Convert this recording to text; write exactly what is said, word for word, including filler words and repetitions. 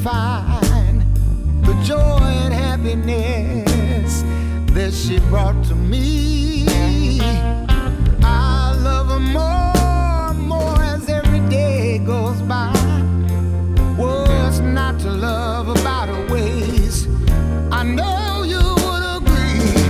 find the joy and happiness that she brought to me. I love her more